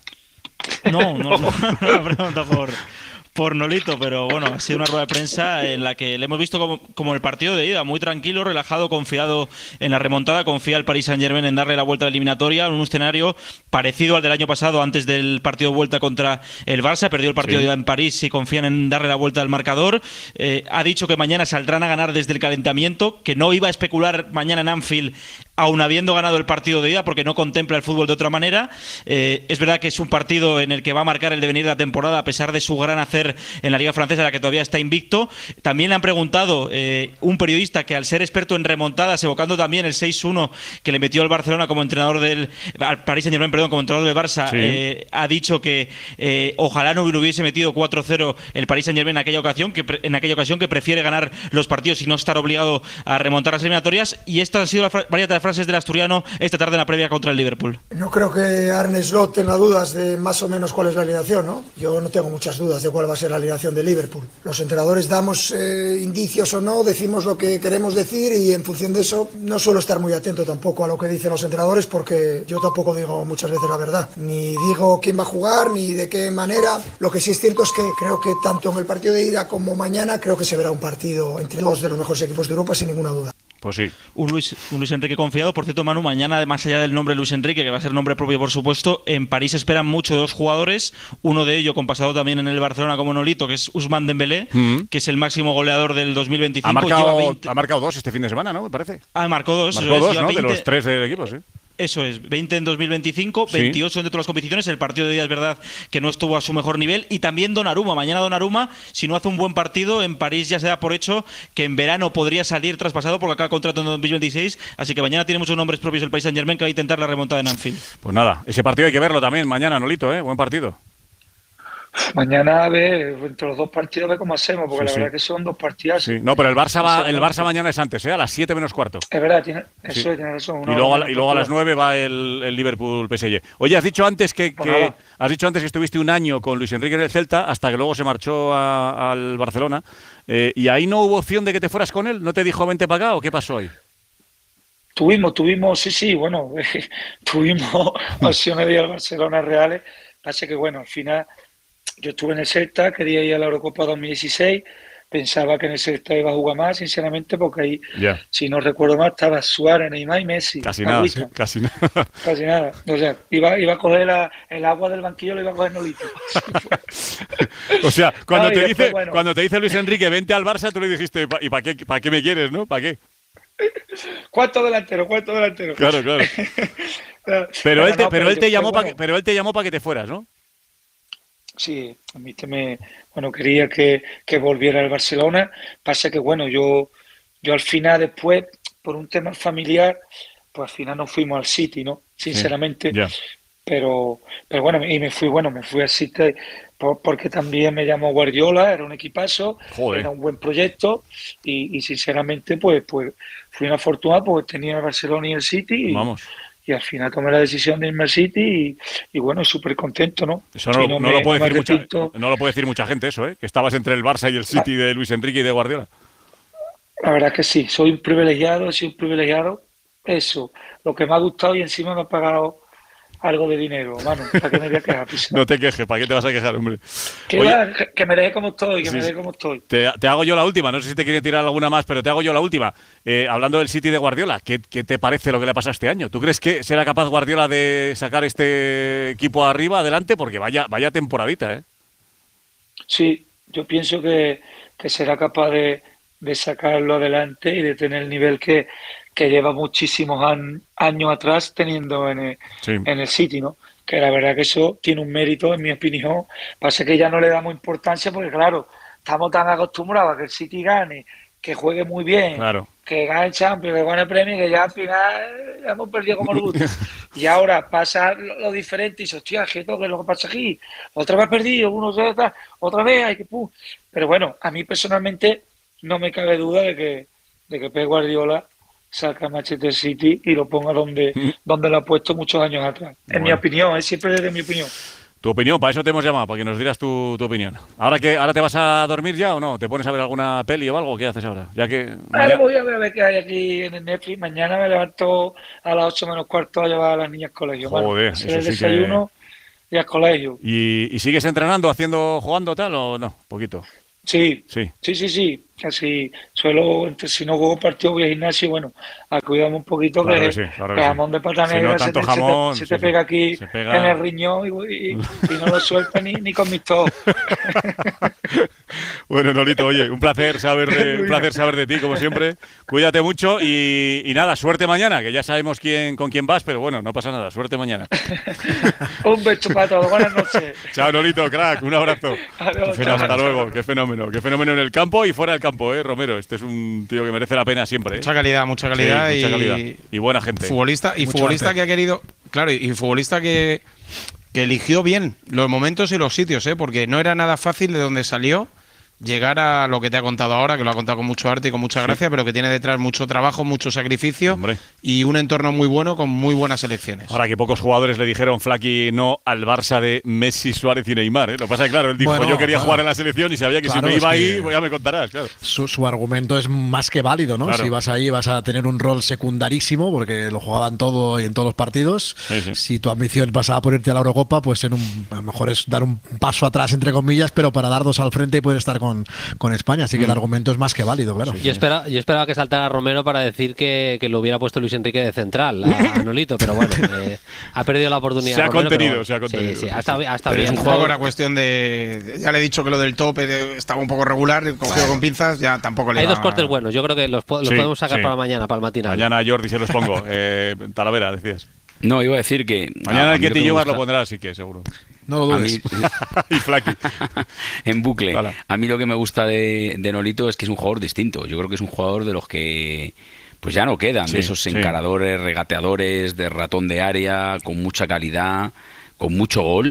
No, no, no, no, no me han preguntado por, por Nolito, pero bueno, ha sido una rueda de prensa en la que le hemos visto como, como el partido de ida, muy tranquilo, relajado, confiado en la remontada, confía el Paris Saint-Germain en darle la vuelta a la eliminatoria, en un escenario parecido al del año pasado, antes del partido de vuelta contra el Barça, perdió el partido sí. de ida en París y confían en darle la vuelta al marcador. Eh, ha dicho que mañana saldrán a ganar desde el calentamiento, que no iba a especular mañana en Anfield, aun habiendo ganado el partido de ida, porque no contempla el fútbol de otra manera. Eh, es verdad que es un partido en el que va a marcar el devenir de la temporada, a pesar de su gran hacer en la Liga Francesa, la que todavía está invicto. También le han preguntado eh, un periodista que, al ser experto en remontadas, evocando también el seis uno que le metió al Barcelona como entrenador del al Paris Saint-Germain, perdón, como entrenador del Barça, sí. eh, ha dicho que eh, ojalá no hubiese metido cuatro cero el Paris Saint-Germain en aquella ocasión, que en aquella ocasión que prefiere ganar los partidos y no estar obligado a remontar las eliminatorias. Y estas han sido la variedad de frases del asturiano esta tarde en la previa contra el Liverpool. No creo que Arne Slot tenga dudas de más o menos cuál es la alineación, ¿no? Yo no tengo muchas dudas de cuál va a ser la alineación de Liverpool. Los entrenadores damos eh, indicios o no, decimos lo que queremos decir y en función de eso no suelo estar muy atento tampoco a lo que dicen los entrenadores, porque yo tampoco digo muchas veces la verdad. Ni digo quién va a jugar, ni de qué manera. Lo que sí es cierto es que creo que tanto en el partido de ida como mañana creo que se verá un partido entre dos de los mejores equipos de Europa sin ninguna duda. Pues sí. Un Luis, un Luis Enrique confiado. Por cierto, Manu, mañana, más allá del nombre Luis Enrique, que va a ser nombre propio, por supuesto, en París esperan mucho dos jugadores. Uno de ellos, con pasado también en el Barcelona como Nolito, que es Ousmane Dembélé, mm. que es el máximo goleador del dos mil veinticinco. Ha marcado, ha marcado dos este fin de semana, ¿no? Me parece. Ah, marcó dos. Marcó dos, ¿no? veinte... De los tres del equipo, sí. Eso es, veinte en dos mil veinticinco, veintiocho sí. en todas las competiciones. El partido de día es verdad que no estuvo a su mejor nivel. Y también Donnarumma. Mañana Donnarumma, si no hace un buen partido, en París ya se da por hecho que en verano podría salir traspasado porque acaba contrato en dos mil veintiséis. Así que mañana tiene muchos nombres propios el Paris Saint-Germain que va a intentar la remontada en Anfield. Pues nada, ese partido hay que verlo también mañana, Nolito, ¿eh? Buen partido. Mañana a ver, entre los dos partidos a ver cómo hacemos, porque sí, la sí. verdad que son dos partidas. Sí. No, pero el Barça va, el Barça mañana es antes, ¿eh? A las siete menos cuarto. Es verdad, tiene, eso sí. es, tiene razón. Y luego, a, y luego a las nueve va el, el Liverpool P S G. Oye, has dicho antes que, pues que has dicho antes que estuviste un año con Luis Enrique en el Celta, hasta que luego se marchó a, al Barcelona. Eh, ¿Y ahí no hubo opción de que te fueras con él? ¿No te dijo vente para acá o qué pasó ahí? Tuvimos, tuvimos, sí, sí, bueno, tuvimos opciones de ir al Barcelona reales. Pasa que, bueno, al final yo estuve en el Celta, quería ir a la Eurocopa dos mil dieciséis, pensaba que en el Celta iba a jugar más, sinceramente, porque ahí, yeah. si no recuerdo mal, estaba Suárez, Neymar y Messi. Casi nada, sí, casi nada. Casi nada. O sea, iba, iba a coger la, el agua del banquillo, lo iba a coger Nolito. O sea, cuando, no, te después, dice, bueno. cuando te dice Luis Enrique, vente al Barça, tú le dijiste, ¿y para qué, para qué me quieres, no? ¿Para qué? ¿Cuánto delantero? ¿Cuánto delantero? Claro, claro. pero, pero él te, no, pero pero él te llamó bueno. para que, pero él te llamó para que te fueras, ¿no? Sí, a mí me, bueno, quería que, que volviera al Barcelona. Pasa que, bueno, yo, yo al final después, por un tema familiar, pues al final no fuimos al City, ¿no? Sinceramente. Sí, yeah. Pero, pero bueno, y me fui, bueno, me fui al City por, porque también me llamó Guardiola, era un equipazo, Joder. Era un buen proyecto y, y sinceramente, pues, pues fui una fortuna porque tenía el Barcelona y el City y, Vamos. y al final tomé la decisión de irme al City y, y bueno, súper contento, ¿no? Eso no, Si no, me- lo puede no me decir mucha, arrepiento. no lo puede decir mucha gente eso, ¿eh? Que estabas entre el Barça y el City de Luis Enrique y de Guardiola. La verdad que sí, soy un privilegiado, soy un privilegiado. Eso, lo que me ha gustado y encima me ha pagado algo de dinero, mano, para que me voy a quejar, pisa. No te quejes, ¿para qué te vas a quejar, hombre? Que, Oye, va, que- que me deje como estoy, que Sí, me deje sí. como estoy. Te, te hago yo la última, no sé si te quiere tirar alguna más, pero te hago yo la última. Eh, hablando del City de Guardiola, ¿qué, ¿qué te parece lo que le pasa este año? ¿Tú crees que será capaz Guardiola de sacar este equipo arriba, adelante? Porque vaya, vaya temporadita, ¿eh? Sí, yo pienso que, que será capaz de, de sacarlo adelante y de tener el nivel que, que lleva muchísimos an- años atrás teniendo en el, Sí. en el City, ¿no? Que la verdad que eso tiene un mérito, en mi opinión. Pasa que ya no le damos importancia porque, claro, estamos tan acostumbrados a que el City gane, que juegue muy bien, Claro. que gane el Champions, que gane el Premio, que ya al final eh, ya hemos perdido como el gusto. Y ahora pasa lo, lo diferente y dice, hostia, ¿qué es lo que pasa aquí? Otra vez perdido, uno se otra, otra vez, hay que pum. Pero bueno, a mí personalmente no me cabe duda de que, de que Pep Guardiola saca a Manchester City y lo ponga donde, donde lo ha puesto muchos años atrás. En mi Bueno. opinión, es siempre desde mi opinión. Tu opinión, para eso te hemos llamado, para que nos dieras tu, tu opinión. ¿Ahora que ahora te vas a dormir ya o no? ¿Te pones a ver alguna peli o algo? ¿Qué haces ahora? Ya que Ahora voy a ver, a ver qué hay aquí en el Netflix. Mañana me levanto a las ocho menos cuarto a llevar a las niñas al colegio. mano. Joder, Hacer eso el sí que- desayuno y al colegio. ¿Y, y sigues entrenando, haciendo, jugando tal o no? Poquito. Sí, Sí. sí, sí, sí. Casi suelo, entre- si no juego partido, voy al gimnasio y bueno, a cuidarme un poquito Claro que, que sí, claro que que sí. jamón de pata Si no, negra se, tanto te, se te- jamón, se sí, te sí. pega aquí Se pega- en el riñón y, y- y no lo suelta ni, ni con mis tos. Bueno, Nolito, oye, un placer saber de, un placer saber de ti, como siempre. Cuídate mucho y, y nada, suerte mañana, que ya sabemos quién con quién vas, pero bueno, no pasa nada, suerte mañana. Un beso para todos, buenas noches. Chao, Nolito, crack, un abrazo. Adiós, Qué fenómeno, chao, hasta chao. luego, qué fenómeno, qué fenómeno en el campo y fuera del campo, eh, Romero. Este es un tío que merece la pena siempre. ¿eh? Mucha calidad, mucha calidad, Sí, mucha y, calidad. Y buena gente. Futbolista, y Mucho futbolista arte. que ha querido, claro, y futbolista que, que eligió bien los momentos y los sitios, ¿eh? Porque no era nada fácil de donde salió llegar a lo que te ha contado ahora, que lo ha contado con mucho arte y con mucha gracia, pero que tiene detrás mucho trabajo, mucho sacrificio y un entorno muy bueno con muy buenas selecciones. Ahora que pocos jugadores le dijeron Flaky no al Barça de Messi, Suárez y Neymar. ¿eh? Lo que pasa es que, claro, él dijo Bueno, yo quería claro. jugar en la selección y sabía que Claro, si me es iba que- ahí, pues ya me contarás. Claro. Su, su argumento es más que válido, ¿no? Claro. Si vas ahí vas a tener un rol secundarísimo porque lo jugaban todo y en todos los partidos. Si tu ambición pasaba por irte a la Eurocopa, pues en un, a lo mejor es dar un paso atrás, entre comillas, pero para dar dos al frente y poder estar con, con España. Así que el argumento es más que válido, claro. Yo, espera, yo esperaba que saltara Romero para decir que, que lo hubiera puesto Luis Enrique de central a, a Nolito, pero bueno, eh, ha perdido la oportunidad. Se ha Romero, contenido, pero- se ha contenido. Sí, sí, ha estado, ha estado Pero es bien. un juego, era cuestión de. Ya le he dicho que lo del tope de- estaba un poco regular, cogido con pinzas, ya tampoco le Hay iba- dos cortes buenos, yo creo que los, po- los Sí, podemos sacar sí. para mañana, para el matinal. Mañana Jordi se los pongo. Eh, Talavera, decías. No, iba a decir que. Mañana a el mí que lo te me llevas gusta- lo pondrá, así que seguro. No lo A dudes. mí- y Flaky. En bucle. A mí lo que me gusta de, de Nolito es que es un jugador distinto. Yo creo que es un jugador de los que pues ya no quedan, Sí, de esos sí. encaradores, regateadores, de ratón de área, con mucha calidad, con mucho gol.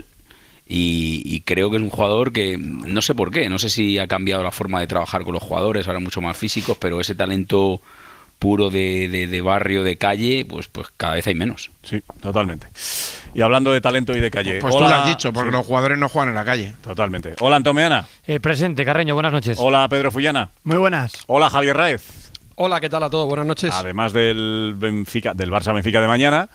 Y, y creo que es un jugador que no sé por qué, no sé si ha cambiado la forma de trabajar con los jugadores, ahora mucho más físicos, pero ese talento puro de, de, de barrio, de calle, pues, pues cada vez hay menos. Sí, totalmente. Y hablando de talento y de calle. Pues tú hola- lo has dicho, porque Sí, los jugadores no juegan en la calle. Totalmente. Hola, Antomeana. Eh, presente, Carreño, buenas noches. Hola, Pedro Fullana. Muy buenas. Hola, Javier Raez. Hola, ¿qué tal a todos? Buenas noches. Además del Benfica, del Barça Benfica de mañana,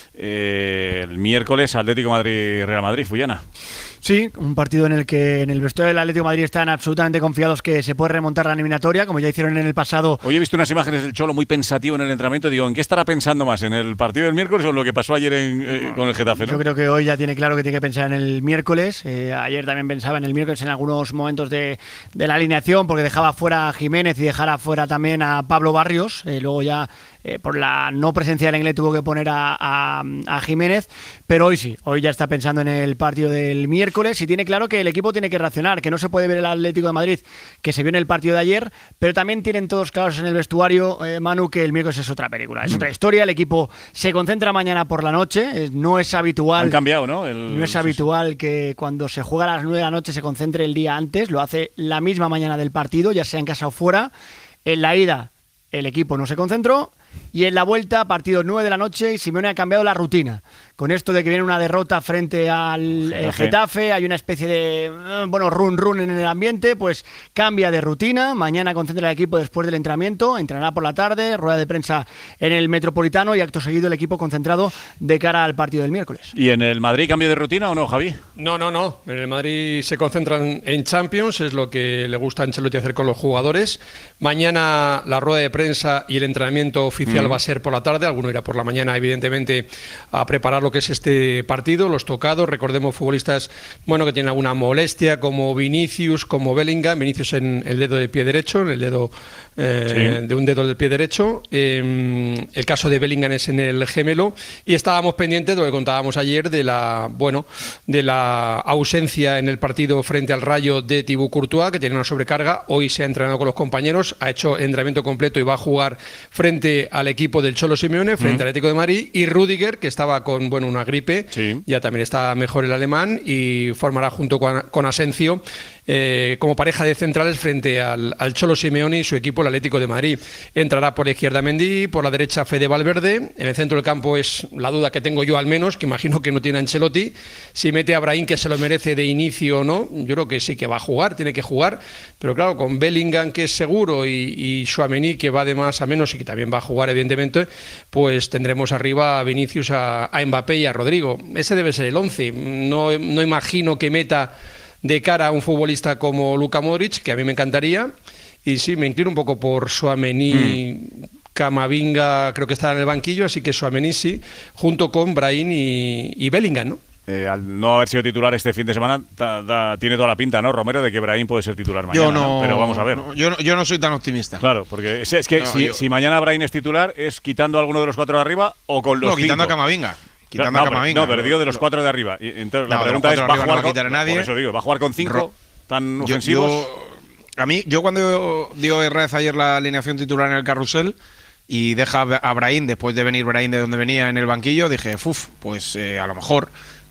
eh, el miércoles Atlético Madrid-Real Madrid, Fullana. Sí, un partido en el que en el vestuario del Atlético de Madrid están absolutamente confiados que se puede remontar la eliminatoria, como ya hicieron en el pasado. Hoy he visto unas imágenes del Cholo muy pensativo en el entrenamiento. Digo, ¿en qué estará pensando más? ¿En el partido del miércoles o en lo que pasó ayer en, eh, con el Getafe? ¿no? Yo creo que hoy ya tiene claro que tiene que pensar en el miércoles. Eh, ayer también pensaba en el miércoles en algunos momentos de, de la alineación, porque dejaba fuera a Jiménez y dejara fuera también a Pablo Barrios. Eh, luego ya eh, por la no presencia del inglés tuvo que poner a, a, a Jiménez. Pero hoy sí, hoy ya está pensando en el partido del miércoles y tiene claro que el equipo tiene que reaccionar, que no se puede ver el Atlético de Madrid que se vio en el partido de ayer, pero también tienen todos claros en el vestuario, eh, Manu, que el miércoles es otra película, es otra historia. El equipo se concentra mañana por la noche, eh, no es habitual. Han cambiado, ¿no? El- No es habitual que cuando se juega a las nueve de la noche se concentre el día antes, lo hace la misma mañana del partido, ya sea en casa o fuera. En la ida el equipo no se concentró Y en la vuelta, partido nueve de la noche, y Simeone ha cambiado la rutina. Con esto de que viene una derrota frente al eh, Getafe, hay una especie de, bueno, run run en el ambiente, pues cambia de rutina. Mañana concentra el equipo después del entrenamiento, entrenará por la tarde, rueda de prensa en el Metropolitano y acto seguido el equipo concentrado de cara al partido del miércoles. ¿Y en el Madrid cambio de rutina o no, Javi? No, no, no. En el Madrid se concentran en Champions, es lo que le gusta a Ancelotti hacer con los jugadores. Mañana la rueda de prensa y el entrenamiento oficial mm. va a ser por la tarde. Alguno irá por la mañana, evidentemente, a preparar lo que es este partido, los tocados. Recordemos futbolistas, bueno, que tienen alguna molestia, como Vinicius, como Bellingham. Vinicius en el dedo del pie derecho, en el dedo eh, sí. de un dedo del pie derecho. Eh, el caso de Bellingham es en el gemelo. Y estábamos pendientes de lo que contábamos ayer de la, bueno, de la ausencia en el partido frente al Rayo de Thibaut Courtois, que tiene una sobrecarga. Hoy se ha entrenado con los compañeros, ha hecho entrenamiento completo y va a jugar frente al equipo del Cholo Simeone, frente mm. al Atlético de Madrid. Y Rüdiger, que estaba con, bueno, una gripe, sí. ya también está mejor el alemán y formará junto con, con Asensio eh, como pareja de centrales frente al, al Cholo Simeone y su equipo, el Atlético de Madrid. Entrará por la izquierda Mendy, por la derecha Fede Valverde. En el centro del campo es la duda que tengo yo, al menos, que imagino que no tiene Ancelotti, si mete a Brahim, que se lo merece de inicio o no. Yo creo que sí que va a jugar, tiene que jugar, pero claro, con Bellingham, que es seguro, y, y Tchouaméni, que va de más a menos y que también va a jugar, evidentemente, pues tendremos arriba a Vinicius, a, a Mbappé y a Rodrigo. Ese debe ser el once. No, no imagino que meta de cara a un futbolista como Luka Modric, que a mí me encantaría, y sí, me inclino un poco por Tchouaméni, mm. Camavinga, creo que está en el banquillo, así que Tchouaméni sí, junto con Brahim y, y Bellingham, ¿no? Eh, al no haber sido titular este fin de semana, da, da, tiene toda la pinta, ¿no, Romero, de que Brahim puede ser titular mañana? Yo no, ¿no? Pero vamos a ver. No, yo, no, yo no soy tan optimista. Claro, porque es, es que no, si, yo... si mañana Brahim es titular, ¿es quitando a alguno de los cuatro de arriba o con los no, cinco? quitando a Camavinga. Quitando no, a Camavinga. No, pero digo de los cuatro de arriba. Y entonces, no, la pregunta es, ¿va a jugar no con, a nadie? Por eso digo, ¿va a jugar con cinco Ro tan yo, ofensivos? Yo, a mí, yo cuando dio Herrera ayer la alineación titular en el carrusel y deja a Brahim, después de venir Brahim de donde venía en el banquillo, dije, uff, pues eh, a lo mejor,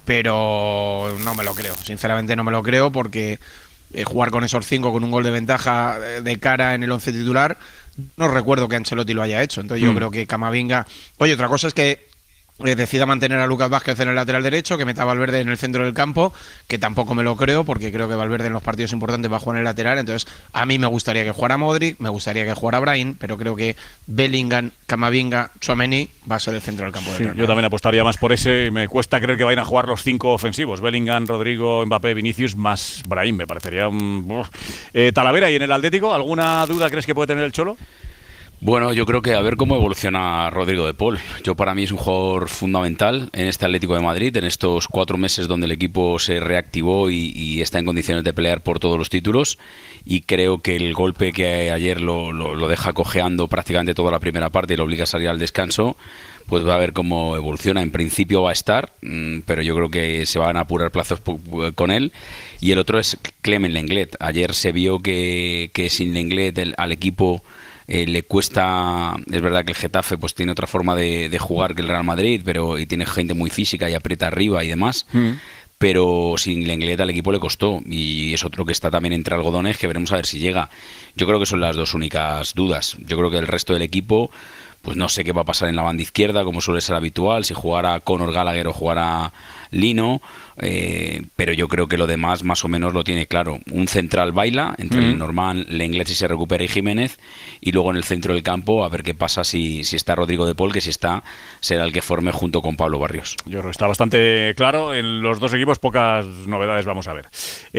pero no me lo creo. Sinceramente no me lo creo, porque eh, jugar con esos cinco con un gol de ventaja de cara en el once titular, no recuerdo que Ancelotti lo haya hecho. Entonces mm. yo creo que Camavinga... Oye, otra cosa es que Eh, decida mantener a Lucas Vázquez en el lateral derecho, que meta a Valverde en el centro del campo, que tampoco me lo creo, porque creo que Valverde en los partidos importantes va a jugar en el lateral. Entonces a mí me gustaría que jugara Modric, me gustaría que jugara Brahim, pero creo que Bellingham, Camavinga, Tchouaméni va a ser el centro del campo. Sí, yo también apostaría más por ese. Me cuesta creer que vayan a jugar los cinco ofensivos: Bellingham, Rodrigo, Mbappé, Vinicius, más Brahim. Me parecería un... Eh, Talavera, ¿y en el Atlético alguna duda crees que puede tener el Cholo? Bueno, yo creo que a ver cómo evoluciona Rodrigo de Paul. Yo, para mí, es un jugador fundamental en este Atlético de Madrid, en estos cuatro meses donde el equipo se reactivó y, y está en condiciones de pelear por todos los títulos, y creo que el golpe que ayer lo, lo, lo deja cojeando prácticamente toda la primera parte y lo obliga a salir al descanso, pues va a ver cómo evoluciona. En principio va a estar, pero yo creo que se van a apurar plazos con él. Y el otro es Clement Lenglet. Ayer se vio que, que sin Lenglet el, al equipo... Eh, le cuesta, es verdad que el Getafe pues tiene otra forma de, de jugar que el Real Madrid, pero y tiene gente muy física y aprieta arriba y demás, mm. pero sin Lenglet al equipo le costó, y es otro que está también entre algodones, que veremos a ver si llega. Yo creo que son las dos únicas dudas. Yo creo que el resto del equipo, pues no sé qué va a pasar en la banda izquierda, como suele ser habitual, si jugará Conor Gallagher o jugará Lino, eh, pero yo creo que lo demás más o menos lo tiene claro. Un central baila entre mm. el Norman, Lenglet si se recupera y Jiménez, y luego en el centro del campo a ver qué pasa si, si está Rodrigo de Paul, que si está será el que forme junto con Pablo Barrios. Yo creo que está bastante claro. En los dos equipos pocas novedades vamos a ver.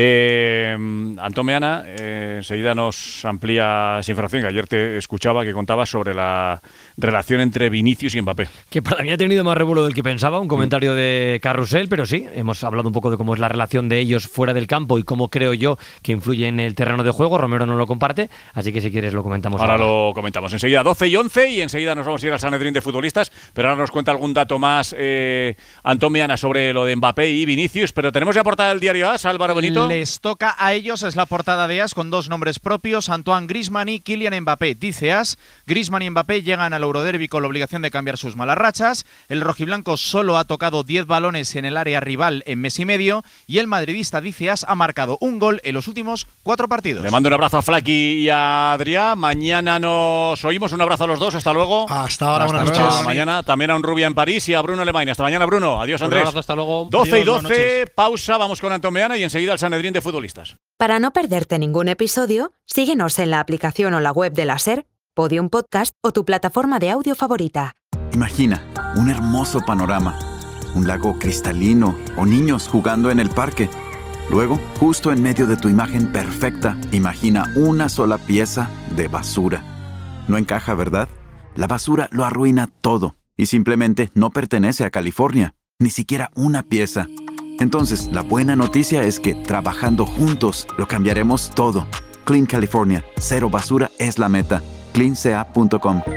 eh, Antón Meana, eh, enseguida nos amplía esa información, que ayer te escuchaba que contabas sobre la relación entre Vinicius y Mbappé, que para mí ha tenido más revuelo del que pensaba. Un comentario mm. de Carrusel, pero sí, hemos hablado un poco de cómo es la relación de ellos fuera del campo y cómo creo yo que influye en el terreno de juego. Romero no lo comparte, así que si quieres lo comentamos ahora. Ahora lo comentamos enseguida, doce y once, y enseguida nos vamos a ir al Sanedrín de futbolistas, pero ahora nos cuenta algún dato más eh, Antón Meana sobre lo de Mbappé y Vinicius. Pero tenemos ya portada del diario AS, Álvaro Benito. Les toca a ellos, es la portada de AS con dos nombres propios, Antoine Griezmann y Kylian Mbappé. Dice AS, Griezmann y Mbappé llegan al Euroderby con la obligación de cambiar sus malas rachas. El rojiblanco solo ha tocado diez balones en el área rival en mes y medio y el madridista Dice As ha marcado un gol en los últimos cuatro partidos. Le mando un abrazo a Flaky y a Adrián. Mañana nos oímos. Un abrazo a los dos. Hasta luego. Hasta ahora, hasta buenas luego. noches. Mañana también a un Rubia en París y a Bruno Alemania. Hasta mañana, Bruno. Adiós, Andrés. Un abrazo, hasta luego. doce Adiós, y doce, pausa. Vamos con Antón Meana y enseguida el Sanedrín de futbolistas. Para no perderte ningún episodio, síguenos en la aplicación o la web de la SER, Podium Podcast o tu plataforma de audio favorita. Imagina un hermoso panorama, un lago cristalino o niños jugando en el parque. Luego, justo en medio de tu imagen perfecta, imagina una sola pieza de basura. No encaja, ¿verdad? La basura lo arruina todo y simplemente no pertenece a California, ni siquiera una pieza. Entonces, la buena noticia es que trabajando juntos lo cambiaremos todo. Clean California, cero basura es la meta. clean c a punto com